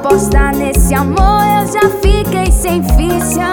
apostar nesse amor, eu já fiquei sem ficha.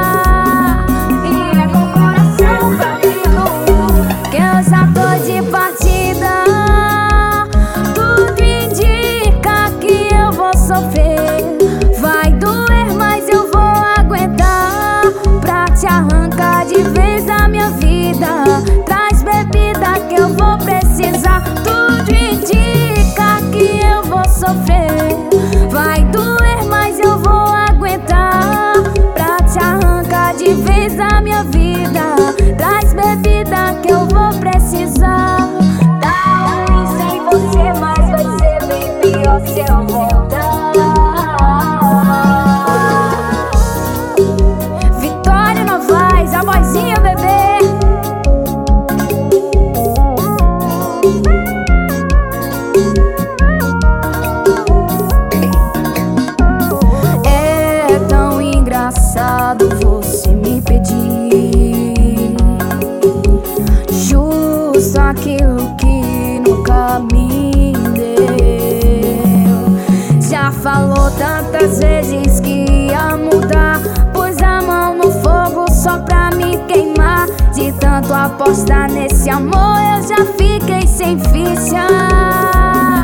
E é com o coração partido que eu já tô de partida. Tudo indica que eu vou sofrer. Vai doer, mas eu vou aguentar. Pra te arrancar de vez da minha vida, traz bebida que eu vou precisar. Tudo indica que eu vou sofrer. Vai doer, mas eu vou aguentar. Pra te arrancar de vez da minha vida, traz bebida que eu vou precisar. Tá ruim sem você, mas vai ser bem pior se eu voltar. Vitória Novaes, a vozinha, bebê. É tão engraçado você me pedir justo aquilo que nunca me deu. Já falou tantas vezes que ia mudar, pôs a mão no fogo só pra me queimar. De tanto apostar nesse amor, eu já fiquei sem ficha.